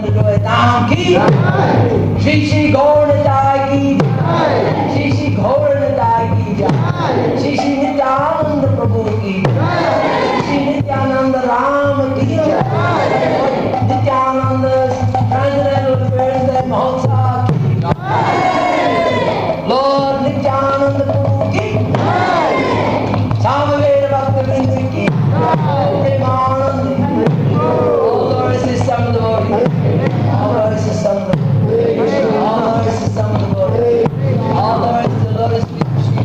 Govinda Dham ki jai. Shri Shri Gaur Nitai ki jai. Shri Shri Gaur Nitai ki jai. Shri Shri Nityananda Prabhu ki jai. Shri Nityananda Ram ki jai. Nityananda Transcendental Affairs and Mahotsav ki jai. Lord Nityananda Prabhu ki jai. Samaveda Bhaktivinoda ki jai. Premanand. All Lord System of the Lord. All Lord System of the Lord. All Lord System of the Lord. All Lord is the Lord is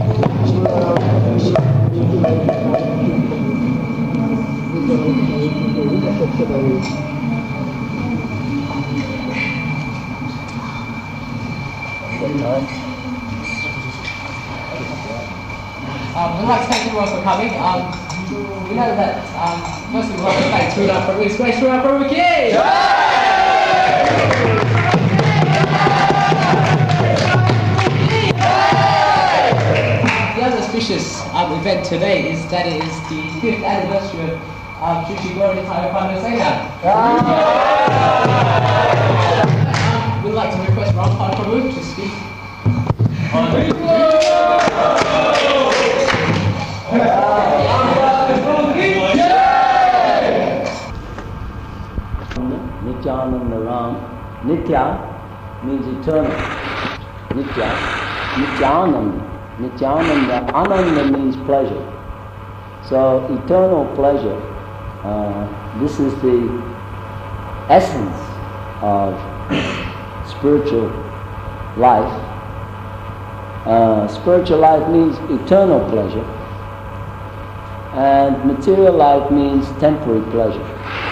we'd like to thank everyone for coming. We know that firstly we'd like to thank Sridhar Prabhu. It's great Sridhar Prabhu ki! The other auspicious event today is that it is the 5th anniversary of Shri Shri Gaur Nitai Pandasena. We'd like to request Rampal Prabhu to speak. Nityananda Ram. Nitya means eternal. Nitya. Nityananda. Nityananda. Ananda means pleasure. So eternal pleasure. This is the essence of spiritual life. Spiritual life means eternal pleasure, and material life means temporary pleasure.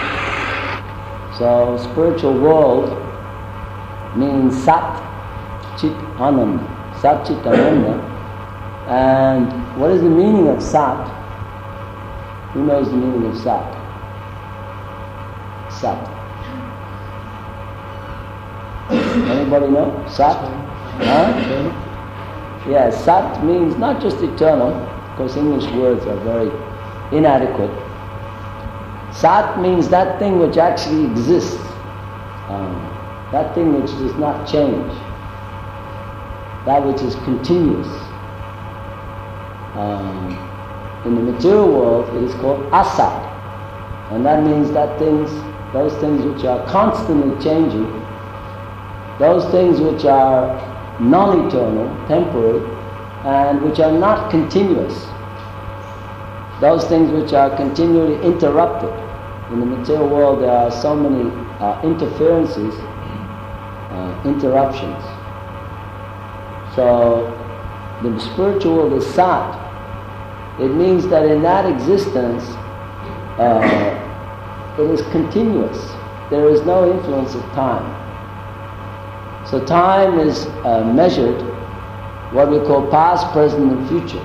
So spiritual world means Sat Chit Ananda. Sat Chit Ananda. And what is the meaning of Sat? Who knows the meaning of Sat? Sat. Anybody know? Sat? Huh? Yes, Sat means not just eternal, because English words are very inadequate. Sat means that thing which actually exists, that thing which does not change, that which is continuous. In the material world it is called Asat, and that means that those things which are constantly changing, those things which are non-eternal, temporary, and which are not continuous, those things which are continually interrupted. In the material world there are so many interferences, interruptions. So the spiritual world is Sat. It means that in that existence it is continuous. There is no influence of time. So time is measured, what we call past, present and future.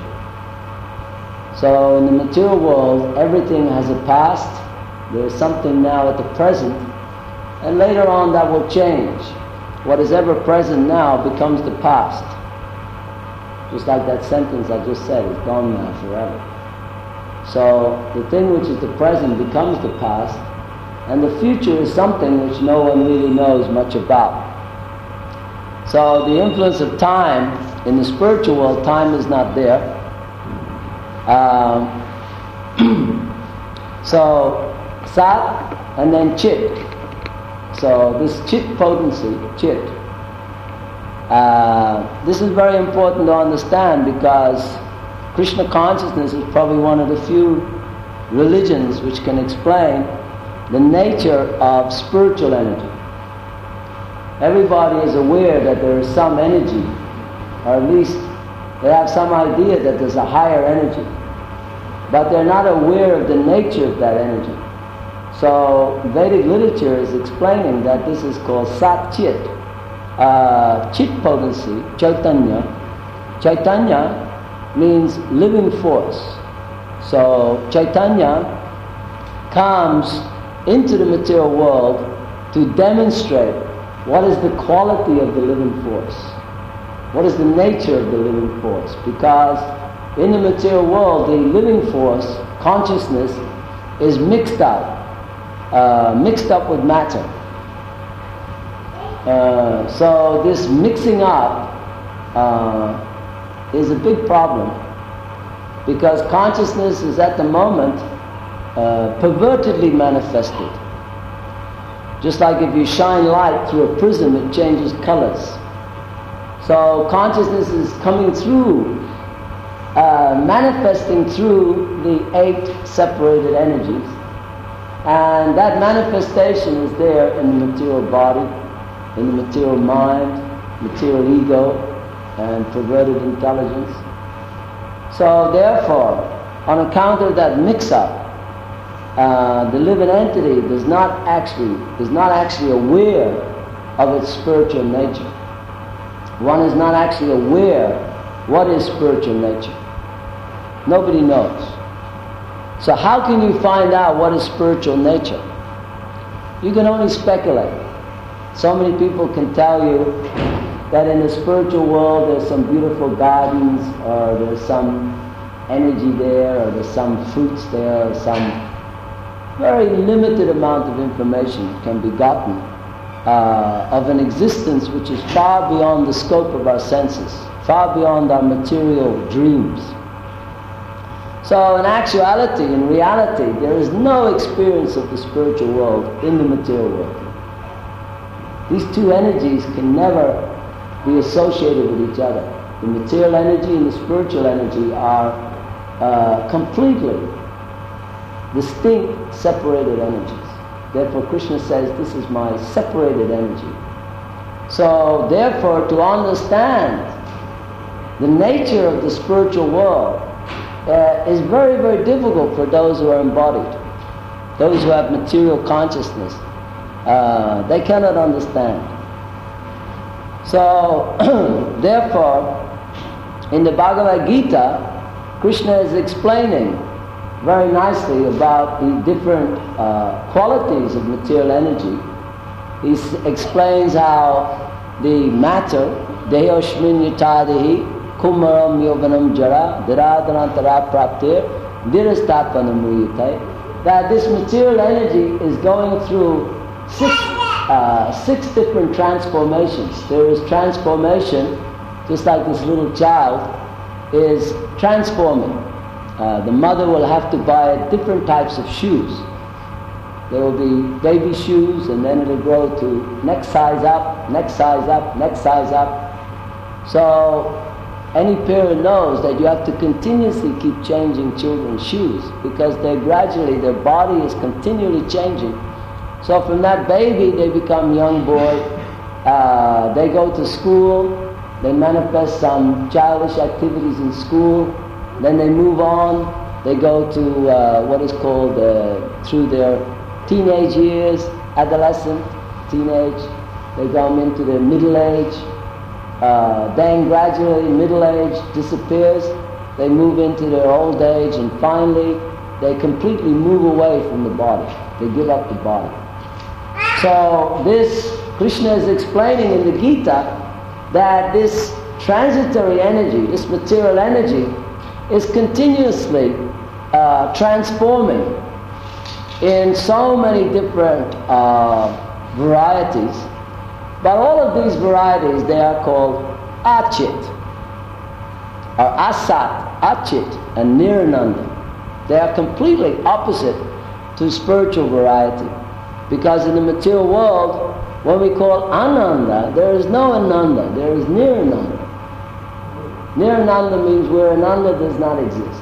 So in the material world, everything has a past, there is something now at the present, and later on that will change. What is ever present now becomes the past. Just like that sentence I just said, is gone now forever. So the thing which is the present becomes the past, and the future is something which no one really knows much about. So the influence of time, in the spiritual world, time is not there. So Sat and then Chit. So this Chit potency, Chit, this is very important to understand, because Krishna consciousness is probably one of the few religions which can explain the nature of spiritual energy. Everybody is aware that there is some energy, or at least they have some idea that there's a higher energy, but they're not aware of the nature of that energy. So Vedic literature is explaining that this is called Sat Chit, Chit potency, Chaitanya. Chaitanya means living force. So Chaitanya comes into the material world to demonstrate what is the quality of the living force? What is the nature of the living force? Because in the material world, the living force, consciousness, is mixed up with matter. So this mixing up is a big problem, because consciousness is at the moment pervertedly manifested. Just like if you shine light through a prism, it changes colors. So consciousness is coming through, manifesting through the 8 separated energies, and that manifestation is there in the material body, in the material mind, material ego, and perverted intelligence. So therefore, on account of that mix-up, the living entity is not actually aware of its spiritual nature. One is not actually aware what is spiritual nature. Nobody knows. So how can you find out what is spiritual nature? You can only speculate. So many people can tell you that in the spiritual world there's some beautiful gardens, or there's some energy there, or there's some fruits there, or some very limited amount of information can be gotten of an existence which is far beyond the scope of our senses, far beyond our material dreams. So in actuality, in reality, there is no experience of the spiritual world in the material world. These two energies can never be associated with each other. The material energy and the spiritual energy are completely distinct, separated energies. Therefore Krishna says, this is my separated energy. So therefore, to understand the nature of the spiritual world is very, very difficult for those who are embodied. Those who have material consciousness, they cannot understand. So therefore, in the Bhagavad Gita, Krishna is explaining very nicely about the different qualities of material energy. He explains how the matter, dehoshmin yatadehi, kumaram yovanam jara, dhiradhanantara praptir, dhirastapanam muyate, that this material energy is going through six different transformations. There is transformation, just like this little child is transforming. The mother will have to buy different types of shoes. There will be baby shoes, and then it'll grow to next size up, next size up, next size up. So any parent knows that you have to continuously keep changing children's shoes, because their body is continually changing. So from that baby they become young boy, they go to school, they manifest some childish activities in school, then they move on, they go to what is called through their teenage years, adolescent, teenage, they go into their middle age, then gradually middle age disappears, they move into their old age, and finally they completely move away from the body, they give up the body. So this, Krishna is explaining in the Gita that this transitory energy, this material energy, is continuously transforming in so many different varieties. But all of these varieties, they are called Achit, or Asat, Achit, and Nirnanda. They are completely opposite to spiritual variety. Because in the material world, when we call Ananda, there is no Ananda, there is Nirnanda. Nirnanda means where Ananda does not exist.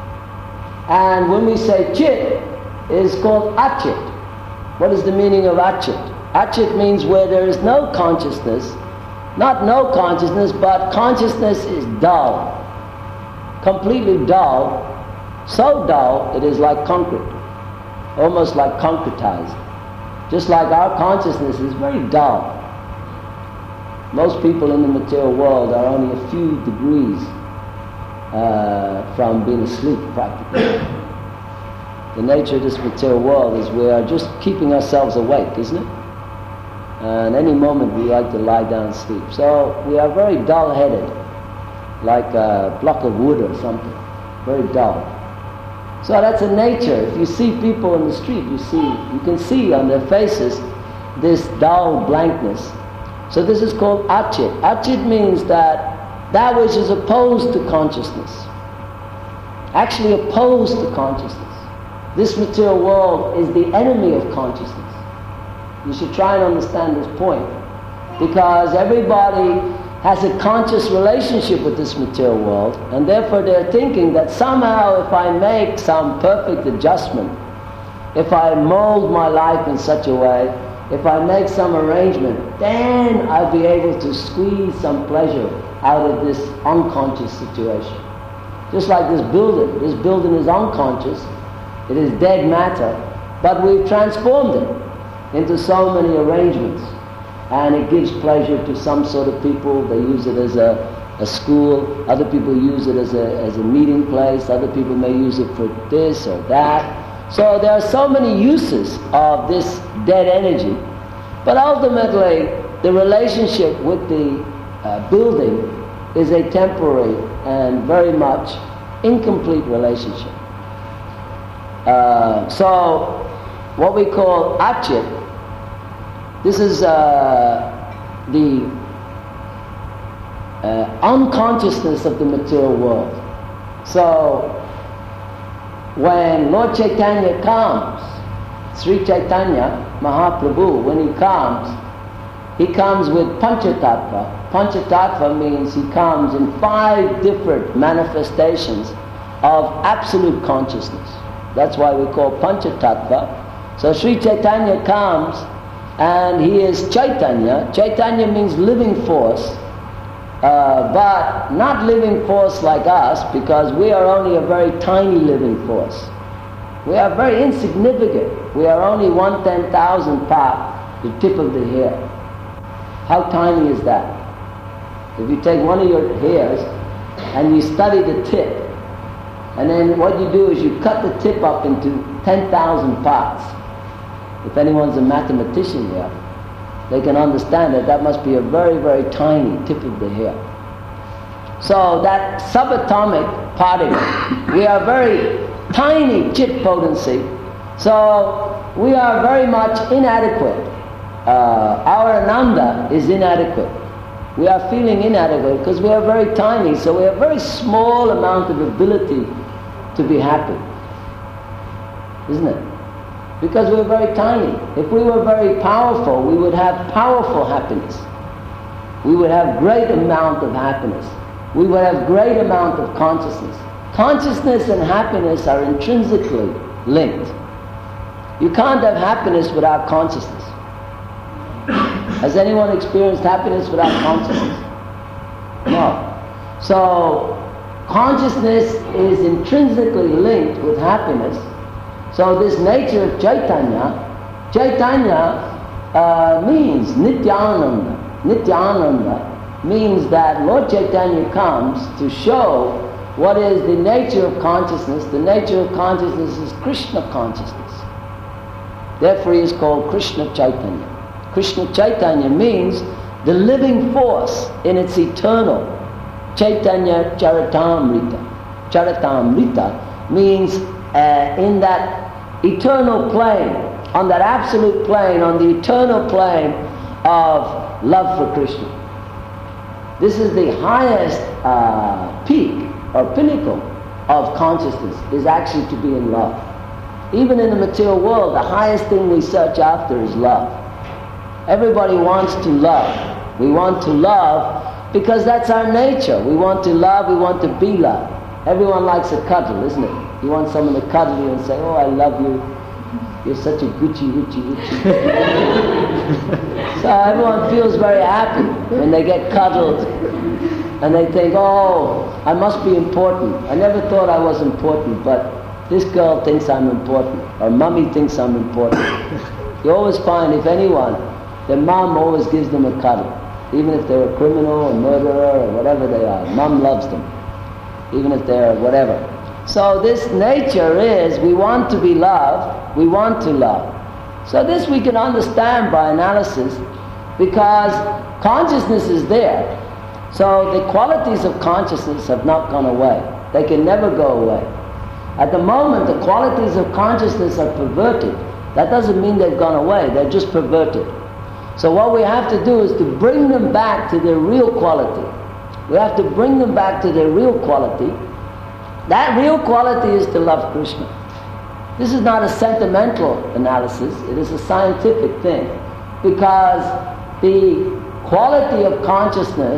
And when we say Chit, it is called Achit. What is the meaning of Achit? Achit means where there is no consciousness, not no consciousness, but consciousness is dull, completely dull, so dull it is like concrete, almost like concretized. Just like our consciousness is very dull. Most people in the material world are only a few degrees from being asleep practically. The nature of this material world is we are just keeping ourselves awake, isn't it? And any moment we like to lie down and sleep. So we are very dull-headed, like a block of wood or something, very dull. So that's a nature. If you see people in the street, you can see on their faces this dull blankness. So this is called achit. Achit means that which is opposed to consciousness, actually opposed to consciousness. This material world is the enemy of consciousness. You should try and understand this point, because everybody has a conscious relationship with this material world, and therefore they're thinking that somehow if I make some perfect adjustment, if I mold my life in such a way, if I make some arrangement, then I'll be able to squeeze some pleasure out of this unconscious situation. Just like this building is unconscious, it is dead matter, but we've transformed it into so many arrangements, and it gives pleasure to some sort of people. They use it as a school, other people use it as a meeting place, other people may use it for this or that. So there are so many uses of this dead energy, but ultimately the relationship with the building is a temporary and very much incomplete relationship. So what we call achit, this is the unconsciousness of the material world. So when Lord Chaitanya comes, Sri Chaitanya Mahaprabhu, when he comes with Panchatattva. Panchatattva means he comes in 5 different manifestations of absolute consciousness. That's why we call Panchatattva. So Sri Chaitanya comes and he is Chaitanya. Chaitanya means living force, but not living force like us, because we are only a very tiny living force. We are very insignificant. We are only 1/10,000th part, the tip of the hair. How tiny is that? If you take one of your hairs and you study the tip, and then what you do is you cut the tip up into 10,000 parts. If anyone's a mathematician here, they can understand that must be a very, very tiny tip of the hair. So that subatomic particle, we are very tiny chit potency, so we are very much inadequate. Our Ananda is inadequate. We are feeling inadequate because we are very tiny, so we have a very small amount of ability to be happy, isn't it? Because we're very tiny. If we were very powerful, we would have powerful happiness. We would have great amount of happiness. We would have great amount of consciousness. Consciousness and happiness are intrinsically linked. You can't have happiness without consciousness. Has anyone experienced happiness without consciousness? No. So consciousness is intrinsically linked with happiness. So this nature of Chaitanya means Nityananda. Nityananda means that Lord Chaitanya comes to show what is the nature of consciousness. The nature of consciousness is Krishna consciousness. Therefore he is called Krishna Chaitanya. Krishna Chaitanya means the living force in its eternal. Chaitanya Charitamrita. Charitamrita means in that eternal plane, on that absolute plane, on the eternal plane of love for Krishna. This is the highest peak or pinnacle of consciousness, is actually to be in love. Even in the material world, the highest thing we search after is love. Everybody wants to love. We want to love because that's our nature. We want to love, we want to be loved. Everyone likes a cuddle, isn't it? You want someone to cuddle you and say, oh, I love you. You're such a Gucci. So everyone feels very happy when they get cuddled. And they think, oh, I must be important. I never thought I was important, but this girl thinks I'm important. Or mommy thinks I'm important. You always find, if anyone, their mom always gives them a cuddle. Even if they're a criminal, a murderer, or whatever they are. Mom loves them. Even if they're whatever. So this nature is, we want to be loved, we want to love. So this we can understand by analysis, because consciousness is there. So the qualities of consciousness have not gone away. They can never go away. At the moment the qualities of consciousness are perverted. That doesn't mean they've gone away, they're just perverted. So what we have to do is to bring them back to their real quality. We have to bring them back to their real quality. That real quality is to love Krishna. This is not a sentimental analysis, it is a scientific thing. Because the quality of consciousness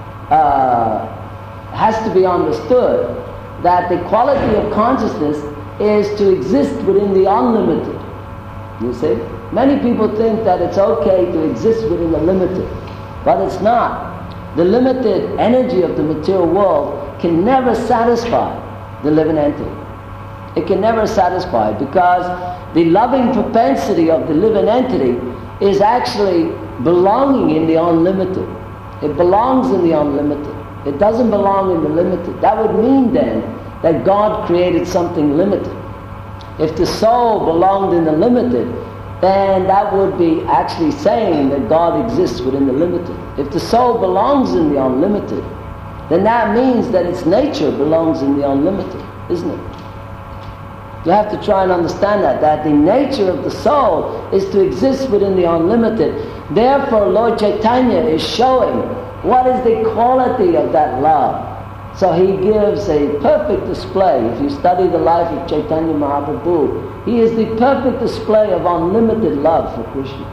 has to be understood, that the quality of consciousness is to exist within the unlimited. You see? Many people think that it's okay to exist within the limited, but it's not. The limited energy of the material world can never satisfy the living entity. It can never satisfy, because the loving propensity of the living entity is actually belonging in the unlimited. It belongs in the unlimited. It doesn't belong in the limited. That would mean then that God created something limited. If the soul belonged in the limited, then that would be actually saying that God exists within the limited. If the soul belongs in the unlimited, then that means that its nature belongs in the unlimited, isn't it? You have to try and understand that the nature of the soul is to exist within the unlimited. Therefore, Lord Chaitanya is showing what is the quality of that love. So he gives a perfect display. If you study the life of Chaitanya Mahaprabhu, he is the perfect display of unlimited love for Krishna.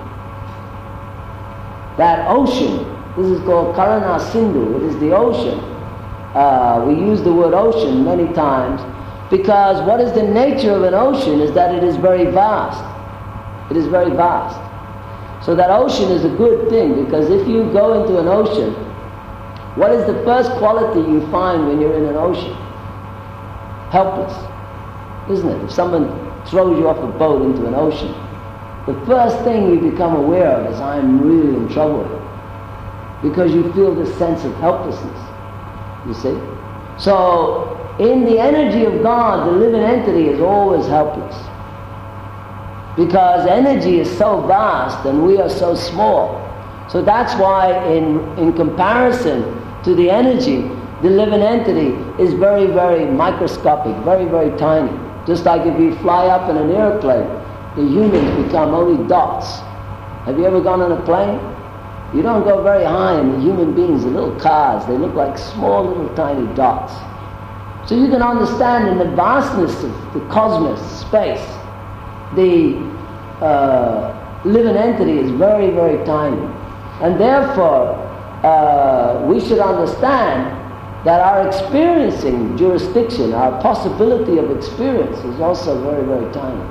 That ocean, this is called Karuna Sindhu, it is the ocean. We use the word ocean many times, because what is the nature of an ocean is that it is very vast. It is very vast. So that ocean is a good thing, because if you go into an ocean, what is the first quality you find when you're in an ocean? Helpless, isn't it? If someone throws you off a boat into an ocean, the first thing you become aware of is, I'm really in trouble here. Because you feel this sense of helplessness, you see? So, in the energy of God, the living entity is always helpless. Because energy is so vast and we are so small. So that's why in comparison to the energy, the living entity is very, very microscopic, very, very tiny. Just like if you fly up in an airplane, the humans become only dots. Have you ever gone on a plane? You don't go very high, and the human beings are little cars. They look like small little tiny dots. So you can understand in the vastness of the cosmos, space, the living entity is very, very tiny. And therefore, we should understand that our experiencing jurisdiction, our possibility of experience is also very, very tiny.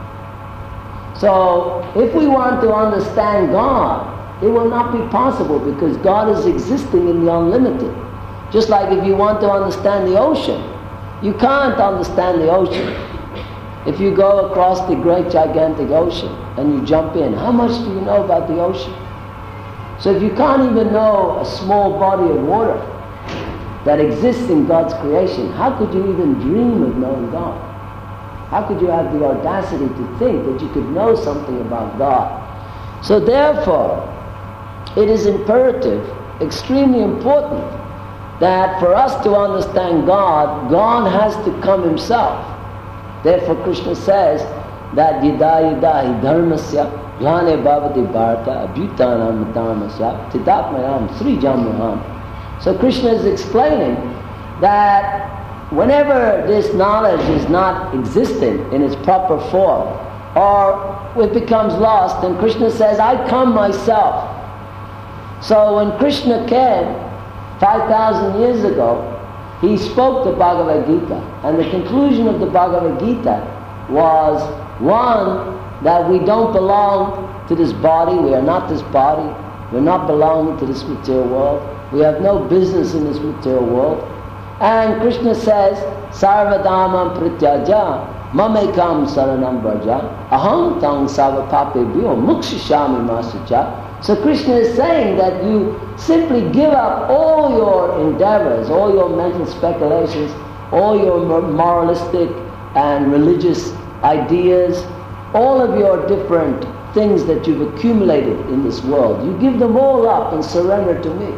So, if we want to understand God, it will not be possible, because God is existing in the unlimited. Just like if you want to understand the ocean, you can't understand the ocean. If you go across the great gigantic ocean and you jump in, how much do you know about the ocean? So if you can't even know a small body of water that exists in God's creation, how could you even dream of knowing God? How could you have the audacity to think that you could know something about God? So therefore, it is imperative, extremely important, that for us to understand God, God has to come himself. Therefore Krishna says that yada yada hi dharmasya glane bhavati bharata abhyutanam dharmasya tidatmayam srijamyam. So Krishna is explaining that whenever this knowledge is not existent in its proper form, or it becomes lost, then Krishna says, I come myself. So when Krishna came 5,000 years ago, he spoke the Bhagavad Gita, and the conclusion of the Bhagavad Gita was, one, that we don't belong to this body, we are not this body, we're not belonging to this material world, we have no business in this material world. And Krishna says, Sarvadhamam prityaja mamekam saranam braja aham tang savapapebhyo mukshishami masacha. So Krishna is saying that you simply give up all your endeavors, all your mental speculations, all your moralistic and religious ideas, all of your different things that you've accumulated in this world. You give them all up and surrender to me.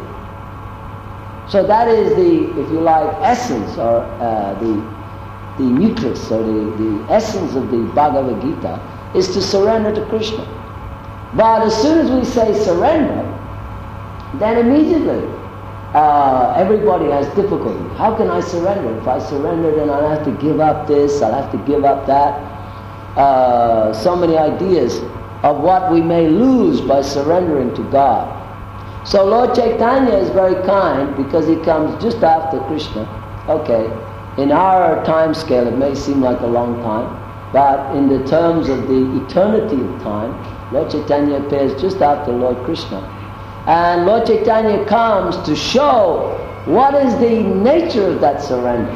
So that is the, if you like, essence, or the nucleus, or the essence of the Bhagavad Gita, is to surrender to Krishna. But as soon as we say surrender, then immediately everybody has difficulty. How can I surrender? If I surrender, then I'll have to give up this, I'll have to give up that. So many ideas of what we may lose by surrendering to God. So Lord Chaitanya is very kind because he comes just after Krishna. Okay, in our time scale it may seem like a long time, but in the terms of the eternity of time, Lord Chaitanya appears just after Lord Krishna. And Lord Chaitanya comes to show what is the nature of that surrender.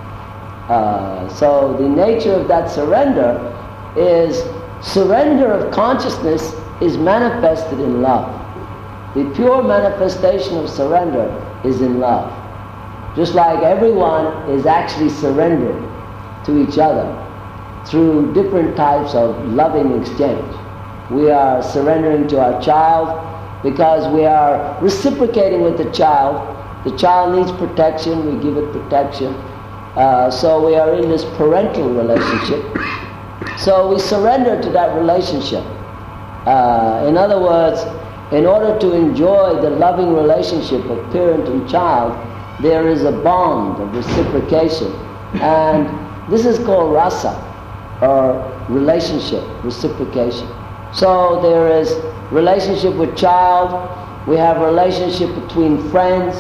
So the nature of that surrender is surrender of consciousness is manifested in love. The pure manifestation of surrender is in love. Just like everyone is actually surrendering to each other through different types of loving exchange. We are surrendering to our child because we are reciprocating with the child. The child needs protection, we give it protection. So we are in this parental relationship. So we surrender to that relationship. In other words, in order to enjoy the loving relationship of parent and child, there is a bond of reciprocation. And this is called rasa, or relationship, reciprocation. So there is relationship with child, we have relationship between friends,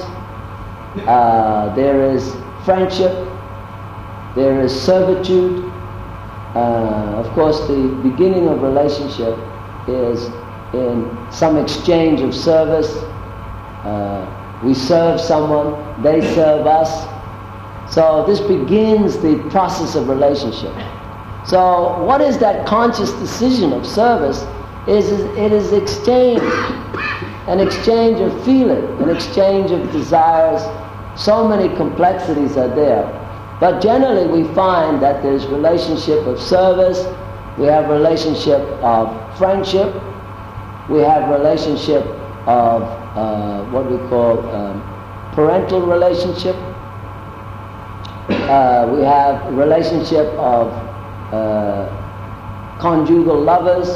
there is friendship, there is servitude. Of course, the beginning of relationship is in some exchange of service. We serve someone, they serve us. So this begins the process of relationship. So what is that conscious decision of service? It is exchange, an exchange of feeling, an exchange of desires. So many complexities are there. But generally we find that there's relationship of service, we have relationship of friendship, we have relationship of what we call parental relationship, we have relationship of conjugal lovers.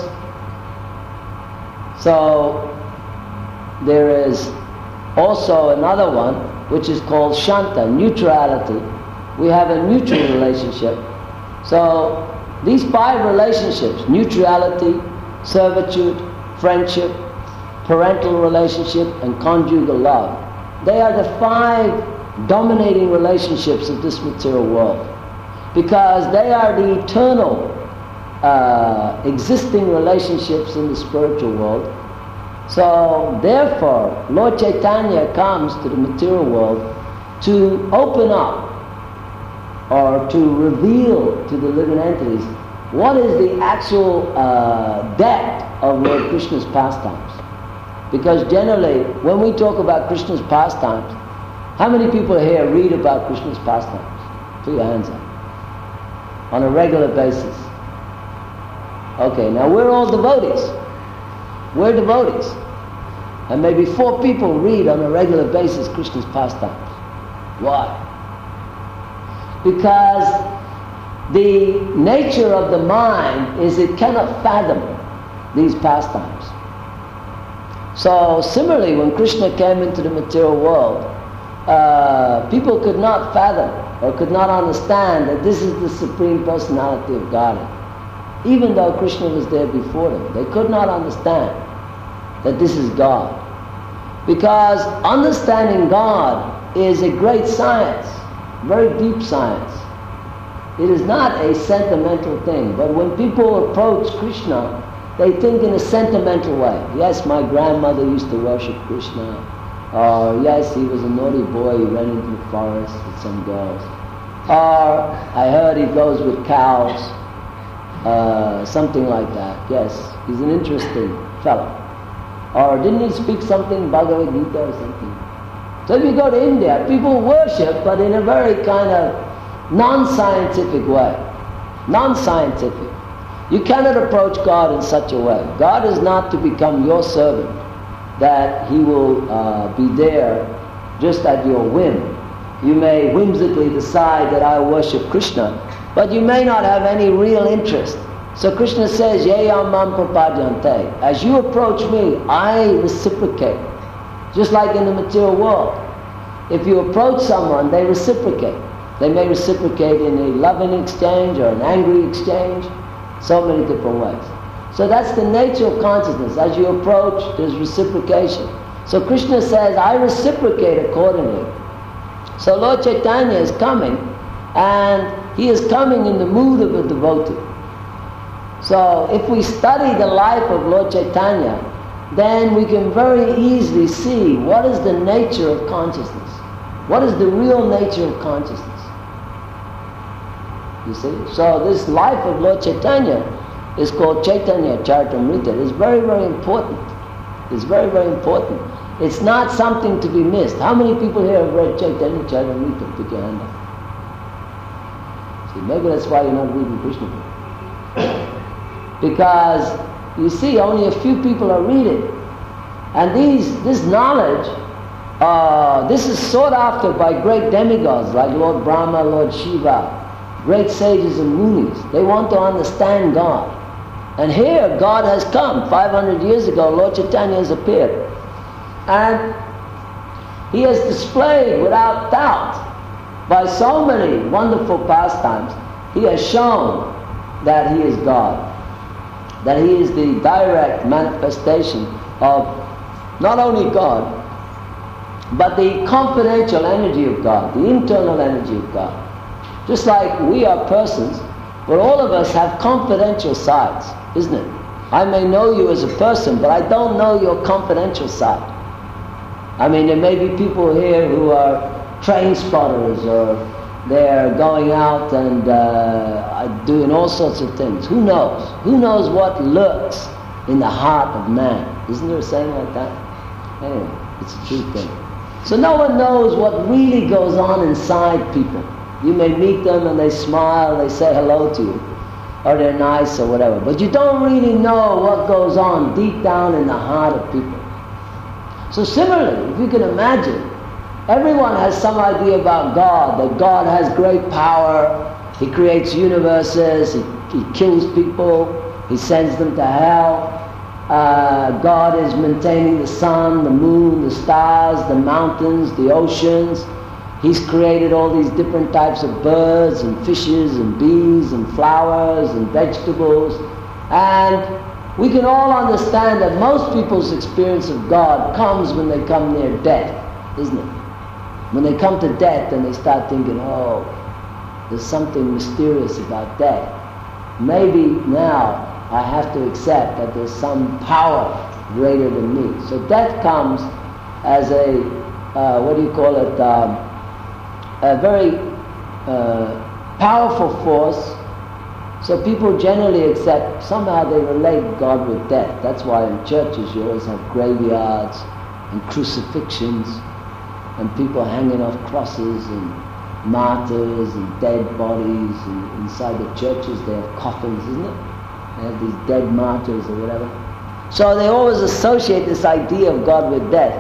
So there is also another one which is called Shanta, neutrality. We have a neutral relationship. So these 5 relationships, neutrality, servitude, friendship, parental relationship, and conjugal love, they are the 5 dominating relationships of this material world, because they are the eternal existing relationships in the spiritual world. So therefore Lord Chaitanya comes to the material world to open up or to reveal to the living entities what is the actual depth of Lord Krishna's pastimes. Because generally when we talk about Krishna's pastimes, how many people here read about Krishna's pastimes? Put your hands up. On a regular basis. Okay, now we're all devotees. We're devotees. And maybe 4 people read on a regular basis Krishna's pastimes. Why? Because the nature of the mind is it cannot fathom these pastimes. So similarly, when Krishna came into the material world, people could not fathom or could not understand that this is the Supreme Personality of Godhead. Even though Krishna was there before them, they could not understand that this is God. Because understanding God is a great science, very deep science. It is not a sentimental thing, but when people approach Krishna, they think in a sentimental way. Yes, my grandmother used to worship Krishna, or yes, he was a naughty boy, he went into the forest with some girls, or I heard he goes with cows, something like that. Yes, he's an interesting fellow. Or didn't he speak something, Bhagavad Gita or something? So if you go to India, people worship, but in a very kind of non-scientific way. Non-scientific. You cannot approach God in such a way. God is not to become your servant, that he will be there just at your whim. You may whimsically decide that I worship Krishna, but you may not have any real interest So Krishna says, Yayam mam prapadyante. As you approach me, I reciprocate. Just like in the material world. If you approach someone, they reciprocate. They may reciprocate in a loving exchange or an angry exchange, so many different ways. So that's the nature of consciousness. As you approach, there's reciprocation. So Krishna says, I reciprocate accordingly. So Lord Chaitanya is coming, and he is coming in the mood of a devotee. So if we study the life of Lord Chaitanya, then we can very easily see what is the nature of consciousness. What is the real nature of consciousness? You see? So this life of Lord Chaitanya is called Chaitanya Charitamrita. It is very, very important. It's very, very important. It's not something to be missed. How many people here have read Chaitanya Charitamrita? Put your hand up. See, maybe that's why you're not reading Krishna book. Because, you see, only a few people are reading. And this knowledge, this is sought after by great demigods like Lord Brahma, Lord Shiva, great sages and munis. They want to understand God. And here God has come. 500 years ago, Lord Chaitanya has appeared. And he has displayed without doubt, by so many wonderful pastimes, he has shown that he is God. That he is the direct manifestation of not only God, but the confidential energy of God, the internal energy of God. Just like we are persons, but all of us have confidential sides, isn't it? I may know you as a person, but I don't know your confidential side. I mean, there may be people here who are train spotters, or they're going out and doing all sorts of things. Who knows? Who knows what lurks in the heart of man? Isn't there a saying like that? Anyway, it's a true thing. So no one knows what really goes on inside people. You may meet them and they smile, they say hello to you, or they're nice or whatever. But you don't really know what goes on deep down in the heart of people. So similarly, if you can imagine, everyone has some idea about God, that God has great power, he creates universes, he kills people, he sends them to hell. God is maintaining the sun, the moon, the stars, the mountains, the oceans. He's created all these different types of birds and fishes and bees and flowers and vegetables. And we can all understand that most people's experience of God comes when they come near death, isn't it? When they come to death, then they start thinking, oh, there's something mysterious about death. Maybe now I have to accept that there's some power greater than me. So death comes as a, a very powerful force. So people generally accept, somehow they relate God with death. That's why in churches you always have graveyards and crucifixions and people hanging off crosses and martyrs and dead bodies, and inside the churches they have coffins, isn't it? They have these dead martyrs or whatever. So they always associate this idea of God with death.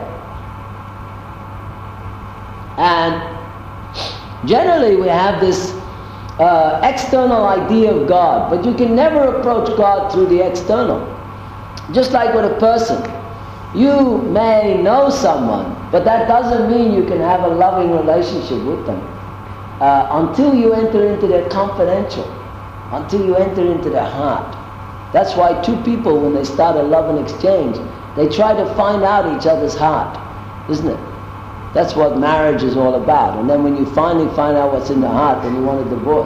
And generally we have this external idea of God, but you can never approach God through the external. Just like with a person, you may know someone, but that doesn't mean you can have a loving relationship with them until you enter into their confidential, until you enter into their heart. That's why two people, when they start a love and exchange, they try to find out each other's heart, isn't it? That's what marriage is all about. And then when you finally find out what's in the heart, then you want a divorce.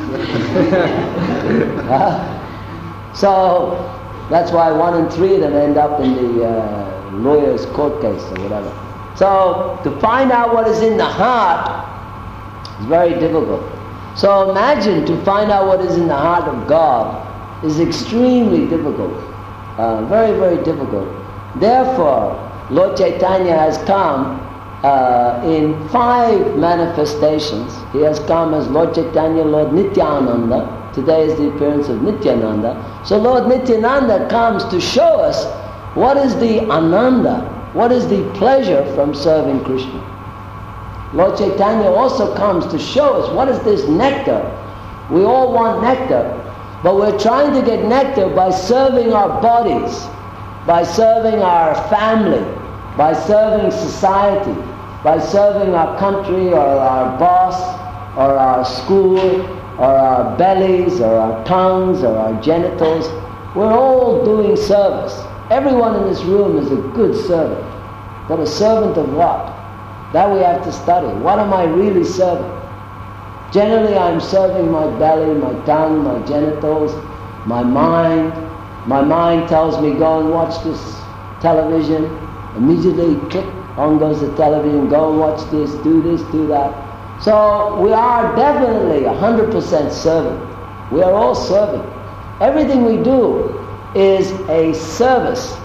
So that's why 1 in 3 of them end up in the lawyer's court case or whatever. So to find out what is in the heart is very difficult. So imagine to find out what is in the heart of God is extremely difficult. Very, very difficult. Therefore, Lord Chaitanya has come in 5 manifestations. He has come as Lord Chaitanya, Lord Nityananda. Today is the appearance of Nityananda. So Lord Nityananda comes to show us what is the ananda, what is the pleasure from serving Krishna. Lord Chaitanya also comes to show us what is this nectar. We all want nectar, But we're trying to get nectar by serving our bodies, by serving our family, by serving society, by serving our country or our boss or our school or our bellies or our tongues or our genitals. We're all doing service. Everyone in this room is a good servant. But a servant of what? That we have to study. What am I really serving? Generally I'm serving my belly, my tongue, my genitals, my mind. My mind tells me, go and watch this television. Immediately, click, on goes the television, go and watch this, do that. So we are definitely 100% servant. We are all serving. Everything we do is a service.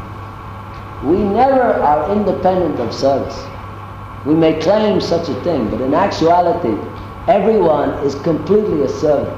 We never are independent of service. We may claim such a thing, but in actuality, everyone is completely a servant.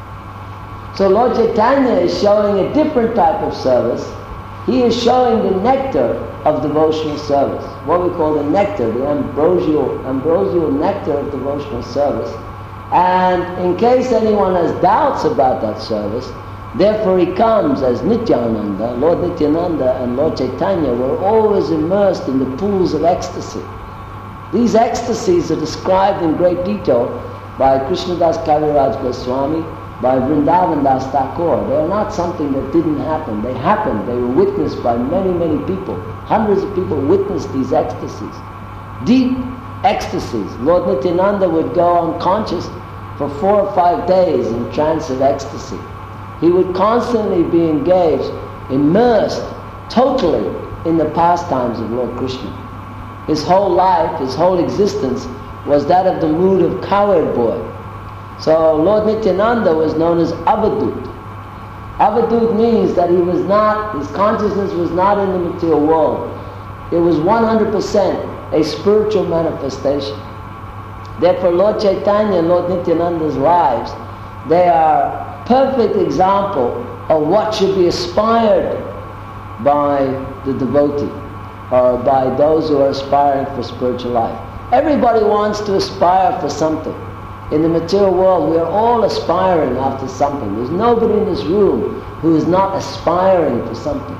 So Lord Chaitanya is showing a different type of service. He is showing the nectar of devotional service, what we call the nectar, the ambrosial nectar of devotional service. And in case anyone has doubts about that service, therefore he comes as Nityananda. Lord Nityananda and Lord Chaitanya were always immersed in the pools of ecstasy. These ecstasies are described in great detail by Krishnadas Kaviraj Goswami, by Vrindavan Das Thakur. They are not something that didn't happen. They happened. They were witnessed by many, many people. Hundreds of people witnessed these ecstasies. Deep ecstasies. Lord Nityananda would go unconscious for 4 or 5 days in trance of ecstasy. He would constantly be engaged, immersed totally in the pastimes of Lord Krishna. His whole life, his whole existence was that of the mood of cowherd boy. So Lord Nityananda was known as Avadut. Avadut means that his consciousness was not in the material world. It was 100% a spiritual manifestation. Therefore Lord Chaitanya and Lord Nityananda's lives, they are perfect example of what should be aspired by the devotee or by those who are aspiring for spiritual life. Everybody wants to aspire for something. In the material world, we are all aspiring after something. There's nobody in this room who is not aspiring for something.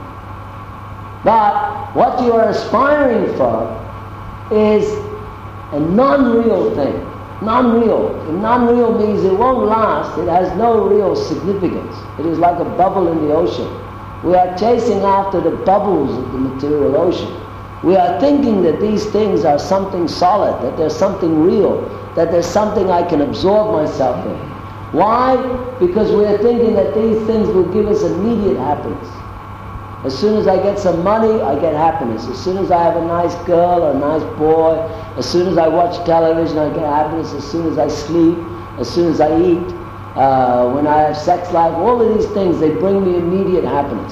But what you are aspiring for is a non-real thing. Non-real. And non-real means it won't last. It has no real significance. It is like a bubble in the ocean. We are chasing after the bubbles of the material ocean. We are thinking that these things are something solid, that there's something real, that there's something I can absorb myself in. Why? Because we are thinking that these things will give us immediate happiness. As soon as I get some money, I get happiness. As soon as I have a nice girl or a nice boy, as soon as I watch television, I get happiness. As soon as I sleep, as soon as I eat, when I have sex life, all of these things, they bring me immediate happiness.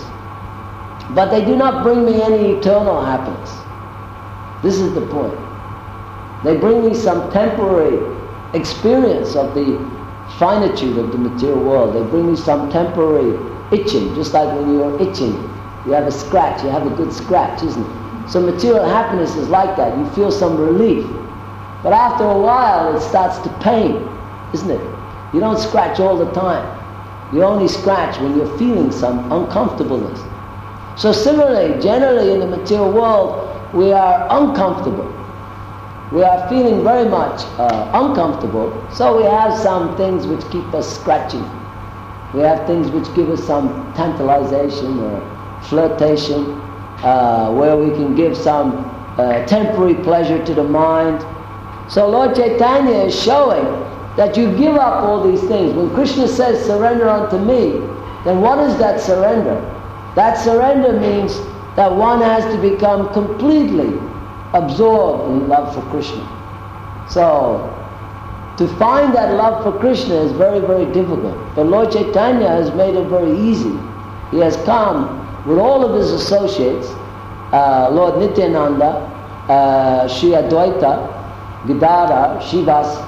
But they do not bring me any eternal happiness. This is the point. They bring me some temporary experience of the finitude of the material world. They bring me some temporary itching, just like when you're itching. You have a scratch, you have a good scratch, isn't it? So material happiness is like that. You feel some relief. But after a while, it starts to pain, isn't it? You don't scratch all the time. You only scratch when you're feeling some uncomfortableness. So similarly, generally in the material world, we are uncomfortable. We are feeling very much uncomfortable, so we have some things which keep us scratching. We have things which give us some tantalization or flirtation, where we can give some temporary pleasure to the mind. So Lord Chaitanya is showing that you give up all these things. When Krishna says, surrender unto me, then what is that surrender? That surrender means that one has to become completely absorbed in love for Krishna. So, to find that love for Krishna is very, very difficult. But Lord Chaitanya has made it very easy. He has come with all of his associates, Lord Nityananda, Sri Advaita, Gadadhar, Shivas.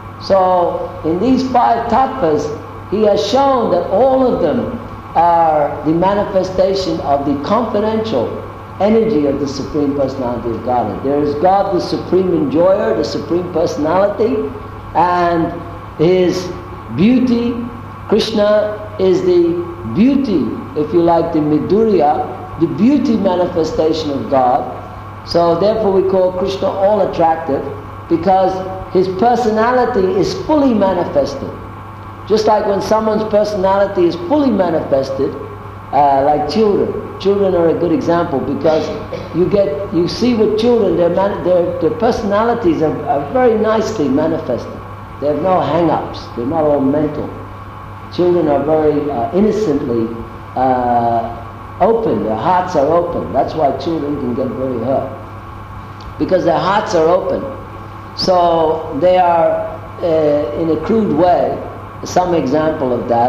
So, in these 5 tattvas, he has shown that all of them are the manifestation of the confidential energy of the Supreme Personality of Godhead. There is God, the Supreme Enjoyer, the Supreme Personality, and His beauty, Krishna, is the beauty, if you like, the Madhurya, the beauty manifestation of God. So therefore we call Krishna all attractive, because his personality is fully manifested. Just like when someone's personality is fully manifested, like children. Children are a good example, because you see with children, their personalities are very nicely manifested. They have no hang-ups. They're not all mental. Children are very innocently open. Their hearts are open. That's why children can get very hurt, because their hearts are open. So they are, in a crude way, some example of that.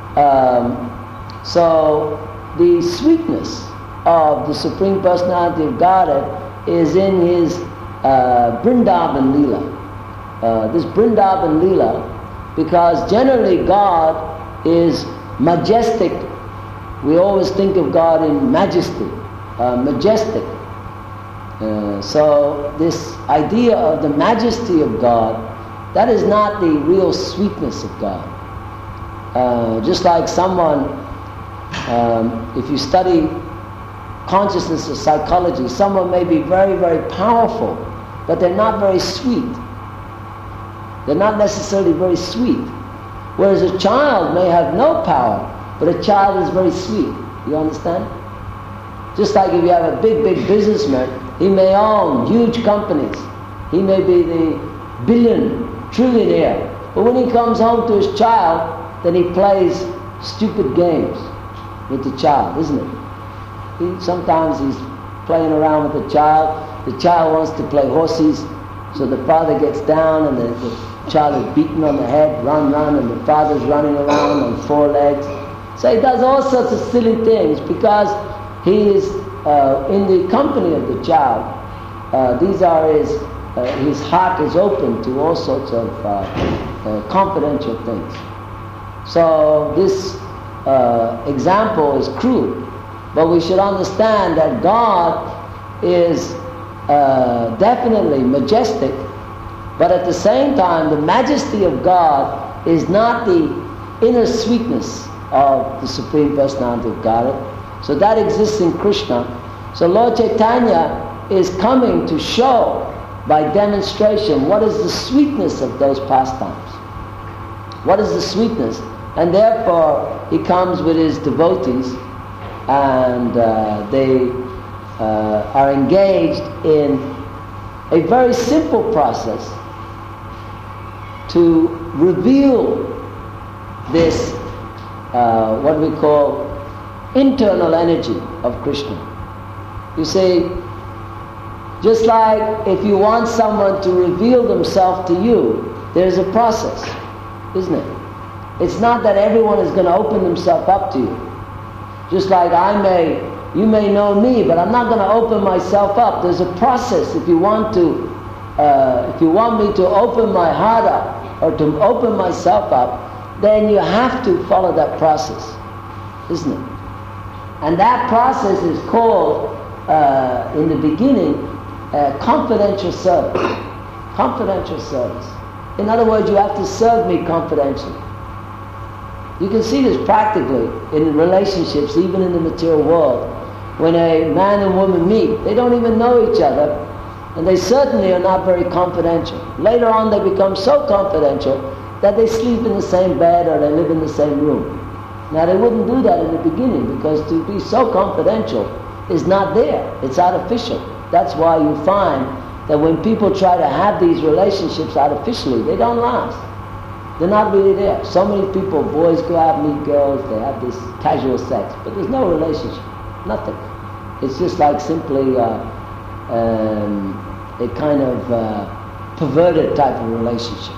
So the sweetness of the Supreme Personality of Godhead is in his Vrindavan Leela. This Vrindavan Leela, because generally God is majestic. We always think of God in majesty, majestic. So this idea of the majesty of God, that is not the real sweetness of God. Just like someone, if you study consciousness or psychology, someone may be very, very powerful, but they're not very sweet. They're not necessarily very sweet. Whereas a child may have no power, but a child is very sweet. You understand? Just like if you have a big, big businessman, he may own huge companies. He may be the trillionaire. But when he comes home to his child, then he plays stupid games with the child, isn't it? Sometimes he's playing around with the child. The child wants to play horses, so the father gets down and the child is beaten on the head, run, and the father's running around on four legs. So he does all sorts of silly things because he is in the company of the child. His heart is open to all sorts of confidential things. So this example is crude, but we should understand that God is definitely majestic, but at the same time the majesty of God is not the inner sweetness of the Supreme Personality of Godhead. So that exists in Krishna. So Lord Chaitanya is coming to show by demonstration what is the sweetness of those pastimes. What is the sweetness? And therefore he comes with his devotees, and they are engaged in a very simple process to reveal this what we call internal energy of Krishna. You see, just like if you want someone to reveal themselves to you, there's a process, isn't it? It's not that everyone is going to open themselves up to you. Just like you may know me, but I'm not going to open myself up. There's a process. If you want me to open my heart up or to open myself up, then you have to follow that process, isn't it? And that process is called, in the beginning, confidential service. Confidential service. In other words, you have to serve me confidentially. You can see this practically in relationships, even in the material world. When a man and woman meet, they don't even know each other, and they certainly are not very confidential. Later on they become so confidential that they sleep in the same bed or they live in the same room. Now they wouldn't do that in the beginning, because to be so confidential is not there. It's artificial. That's why you find that when people try to have these relationships artificially, they don't last. They're not really there. So many people, boys go out and meet girls, they have this casual sex, but there's no relationship, nothing. It's just like simply a kind of perverted type of relationship.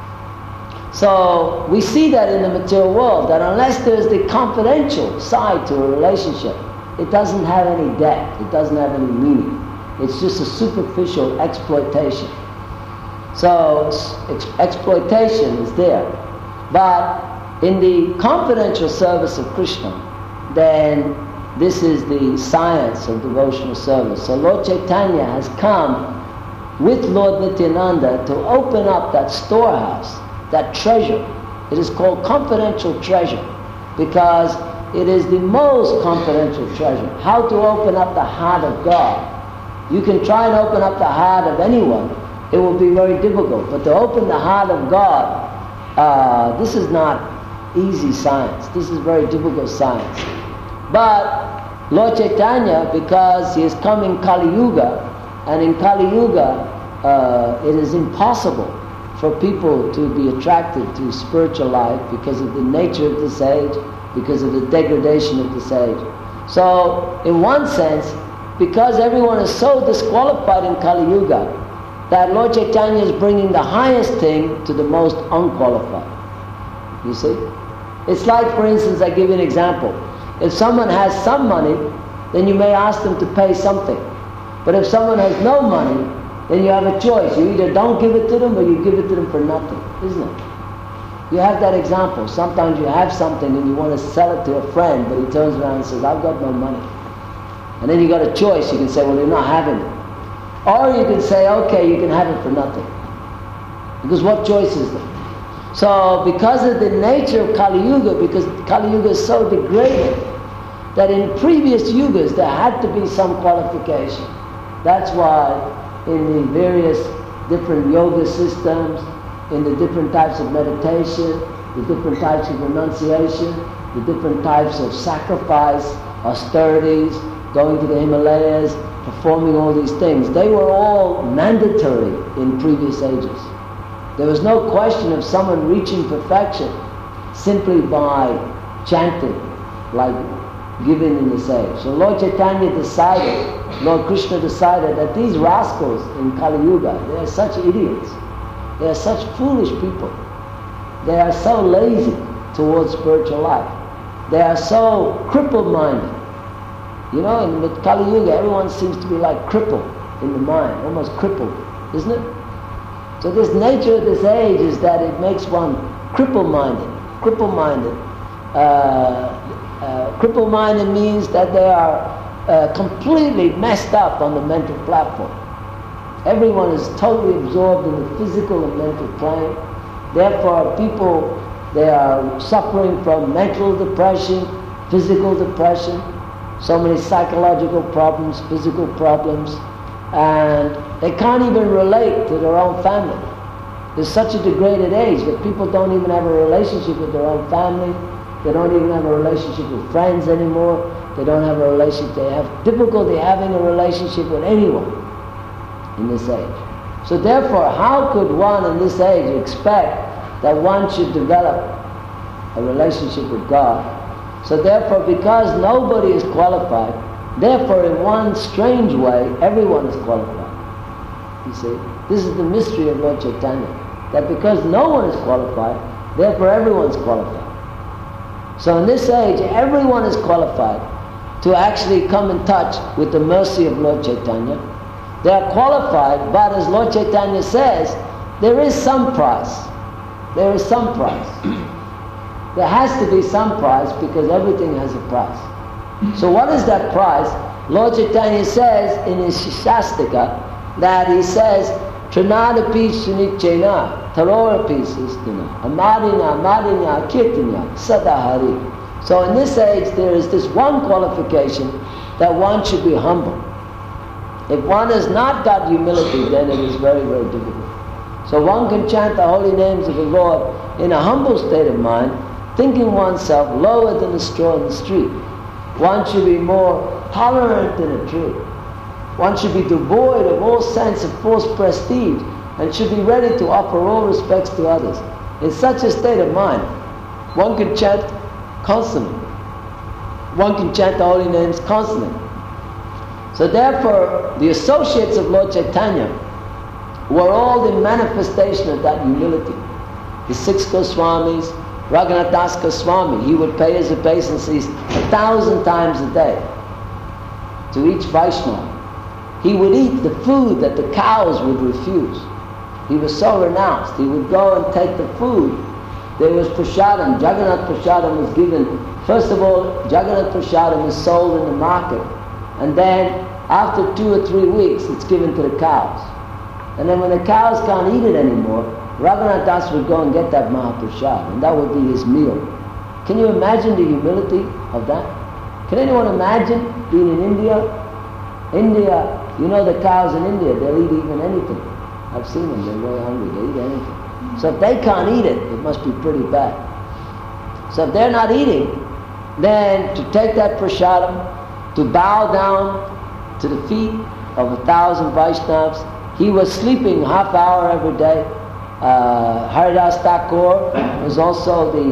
So we see that in the material world, that unless there's the confidential side to a relationship, it doesn't have any depth, it doesn't have any meaning. It's just a superficial exploitation. So exploitation is there. But in the confidential service of Krishna, then this is the science of devotional service. So Lord Chaitanya has come with Lord Nityananda to open up that storehouse, that treasure. It is called confidential treasure. because it is the most confidential treasure. How to open up the heart of God. You can try and open up the heart of anyone. It will be very difficult. But to open the heart of God, this is not easy science. This is very difficult science. But Lord Chaitanya, because he is coming Kali Yuga, and in Kali Yuga, it is impossible for people to be attracted to spiritual life because of the nature of this age, because of the degradation of this age. So, in one sense, because everyone is so disqualified in Kali Yuga, that Lord Chaitanya is bringing the highest thing to the most unqualified. You see? It's like, for instance, I give you an example. If someone has some money, then you may ask them to pay something. But if someone has no money, then you have a choice. You either don't give it to them or you give it to them for nothing, isn't it? You have that example. Sometimes you have something and you want to sell it to a friend, but he turns around and says, I've got no money. And then you got a choice. You can say, well, you're not having it. Or you can say, okay, you can have it for nothing. Because what choice is there? So because of the nature of Kali Yuga, because Kali Yuga is so degraded, that in previous yugas there had to be some qualification. That's why in the various different yoga systems, in the different types of meditation, the different types of renunciation, the different types of sacrifice, austerities, going to the Himalayas, performing all these things, they were all mandatory in previous ages. There was no question of someone reaching perfection simply by chanting, like given in this age. So Lord Chaitanya decided, Lord Krishna decided that these rascals in Kali Yuga, they are such idiots, they are such foolish people, they are so lazy towards spiritual life, they are so crippled-minded. You know, in the Kali Yuga, everyone seems to be like crippled in the mind, almost crippled, isn't it? So this nature of this age is that it makes one cripple-minded. Cripple-minded means that they are completely messed up on the mental platform. Everyone is totally absorbed in the physical and mental plane. Therefore, people, they are suffering from mental depression, physical depression, so many psychological problems, physical problems, and they can't even relate to their own family. There's such a degraded age that people don't even have a relationship with their own family. They don't even have a relationship with friends anymore. They don't have a relationship. They have difficulty having a relationship with anyone in this age. So therefore, how could one in this age expect that one should develop a relationship with God? So therefore, because nobody is qualified, therefore in one strange way, everyone is qualified. You see, this is the mystery of Lord Chaitanya, that because no one is qualified, therefore everyone is qualified. So in this age, everyone is qualified to actually come in touch with the mercy of Lord Chaitanya. They are qualified, but as Lord Chaitanya says, there is some price. There is some price. There has to be some price because everything has a price. So what is that price? Lord Chaitanya says in his Shastika that he says, Trinadapi Sunichena, Tarorapi Sistina, Amadina, Kirtanya, Sadahari. So in this age there is this one qualification that one should be humble. If one has not got humility, then it is very, very difficult. So one can chant the holy names of the Lord in a humble state of mind, thinking oneself lower than a straw in the street. One should be more tolerant than a tree. One should be devoid of all sense of false prestige and should be ready to offer all respects to others. In such a state of mind, one can chant constantly. One can chant the holy names constantly. So therefore, the associates of Lord Chaitanya were all the manifestation of that humility. The 6 Goswamis, Raghunath Das Goswami, he would pay his obeisances 1,000 times a day to each Vaishnava. He would eat the food that the cows would refuse. He was so renounced. He would go and take the food. There was prasadam. Jagannath prasadam was given. First of all, Jagannath prasadam is sold in the market. And then, after 2 or 3 weeks, it's given to the cows. And then when the cows can't eat it anymore, Raghunath Das would go and get that Mahaprasad, and that would be his meal. Can you imagine the humility of that? Can anyone imagine being in India? India, you know the cows in India, they'll eat even anything. I've seen them, they're very hungry, they eat anything. So if they can't eat it, it must be pretty bad. So if they're not eating, then to take that prasadam, to bow down to the feet of 1,000 Vaishnavas. He was sleeping half hour every day. Haridas Thakur was also the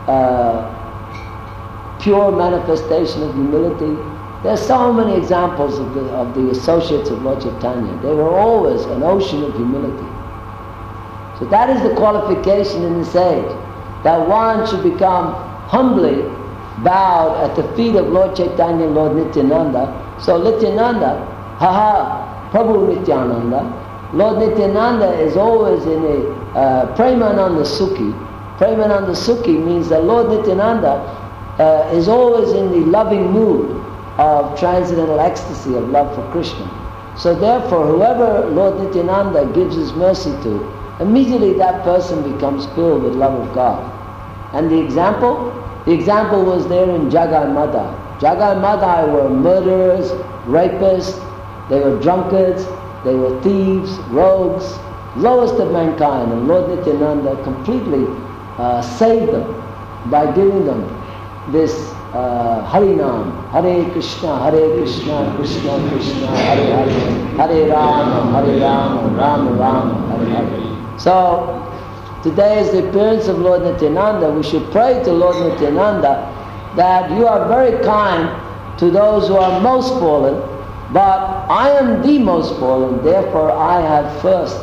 pure manifestation of humility. There's so many examples of the associates of Lord Chaitanya. They were always an ocean of humility. So that is the qualification in this age, that one should become humbly bowed at the feet of Lord Chaitanya and Lord Nityananda. So Nityananda, Prabhu Nityananda, Lord Nityananda is always in a Premananda Sukhi. Premananda Sukhi means that Lord Nityananda is always in the loving mood of transcendental ecstasy of love for Krishna. So therefore, whoever Lord Nityananda gives his mercy to, immediately that person becomes filled with love of God. And the example? The example was there in Jagai Madai. Jagai Madai were murderers, rapists, they were drunkards, they were thieves, rogues, lowest of mankind. And Lord Nityananda completely saved them by giving them this Harinam, Hare Krishna, Krishna Krishna, Hare Hare, Hare Rama, Rama Rama, Hare Hare. So, today is the appearance of Lord Nityananda. We should pray to Lord Nityananda that you are very kind to those who are most fallen, but I am the most fallen, therefore I have first,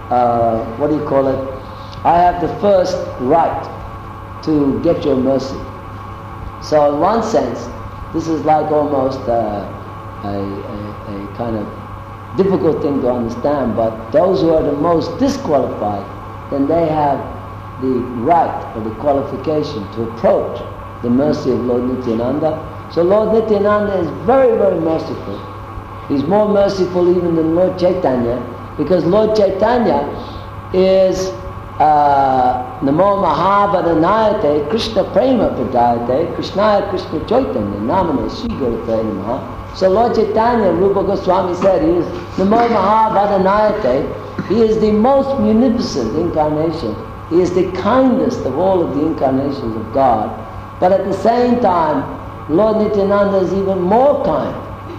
I have the first right to get your mercy. So in one sense, this is like almost a kind of difficult thing to understand, but those who are the most disqualified, then they have the right or the qualification to approach the mercy of Lord Nityananda. So Lord Nityananda is very, very merciful. He's more merciful even than Lord Chaitanya, because Lord Chaitanya is Namo Mahavadhanayate Krishna Prema Pradayate Krishnaya Krishna Chaitanya Namane Shri Gurute Namaha. So Lord Chaitanya, Rupa Goswami said, he is Namo Mahavadhanayate. He is the most munificent incarnation. He is the kindest of all of the incarnations of God. But at the same time, Lord Nityananda is even more kind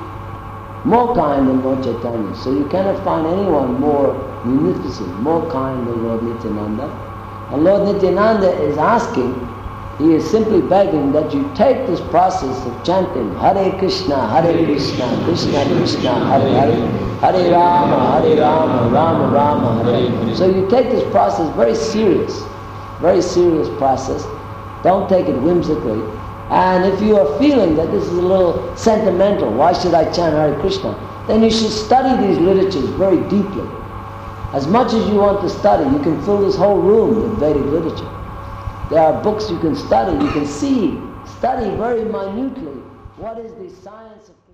than Lord Chaitanya. So you cannot find anyone more munificent, more kind than Lord Nityananda. And Lord Nityananda is asking, he is simply begging that you take this process of chanting Hare Krishna, Krishna Krishna, Hare Hare, Hare Rama, Rama Rama, Hare Hare. So you take this process very serious process. Don't take it whimsically. And if you are feeling that this is a little sentimental, why should I chant Hare Krishna? Then you should study these literatures very deeply. As much as you want to study, you can fill this whole room with Vedic literature. There are books you can study, study very minutely what is the science of